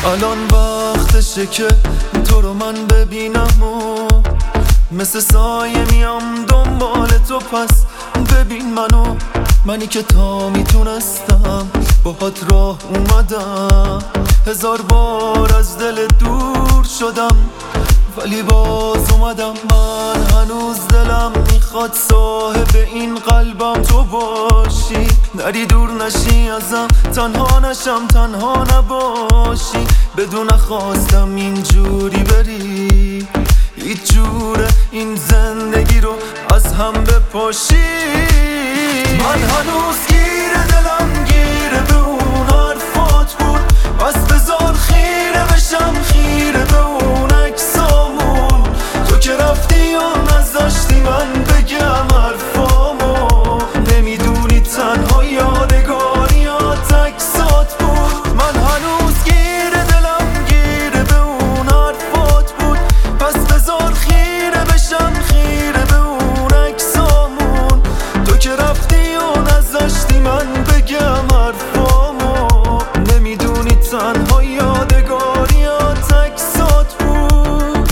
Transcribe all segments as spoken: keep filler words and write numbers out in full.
الان وقتشه که تو رو من ببینم و مثل سایه میام دنبال تو، پس ببین منو، منی که تا میتونستم باهات راه اومدم. هزار بار از دل دور شدم ولی باز اومدم. من هنوز دلم میخواد صاحب این قلبم تو باشی، نری دور نشی ازم، تنها نشم تنها نباشی. بدون خواستم اینجوری بری، هیچ جوره این زندگی رو از هم بپاشی. من هنوز گیر دلم گیره به اون حرفات بود، پس بذار خیره بشم خیره به اون عکسامون. تو که رفتی و نذاشتی من بگم حرفامو، نمیدونی تنها یادگاریات عکسات بود. من هنوز گیر دلم گیره به اون حرفات بود، پس بذار خیره بشم خیره به اون عکسامون. تو که رفتی و نذاشتی من بگم حرفامو، نمیدونی تنها یادگاریات عکسات بود.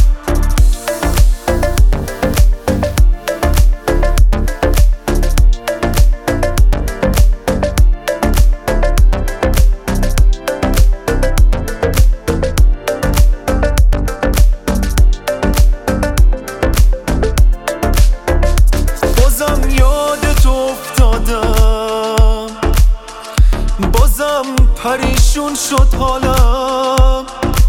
بازم یادت افتادم، بازم پریشون شد حالم،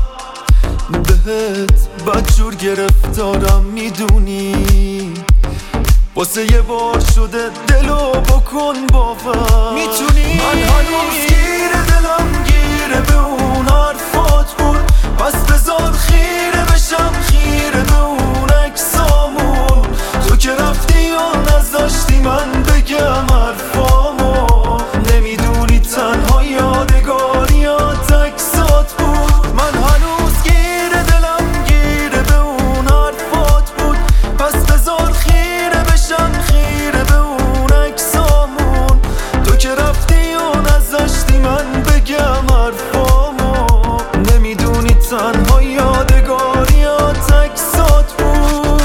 بهت بدجور گرفتارم میدونی. واسه یه بار شده دلو بکن باور میتونی. من هنوز گیره دلم گیره به اون حرفات بود، پس بذار خیره بشم خیره به اون عکسامون. تو که رفتی و نذاشتی من بگم حرفامو، نمیدونی تنها یادگاریات عکسات بود. من هنوز گیره دلم گیره به اون حرفات بود، پس بذار خیره بشم خیره به اون عکسامون. تو که رفتی و نذاشتی من بگم حرفامو، نمیدونی تنها یادگاریات عکسات بود.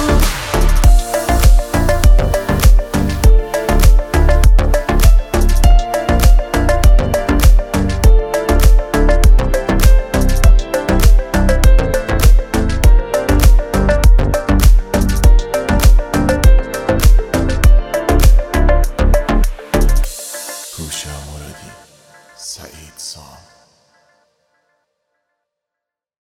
هوشم مرادی، سعید سام.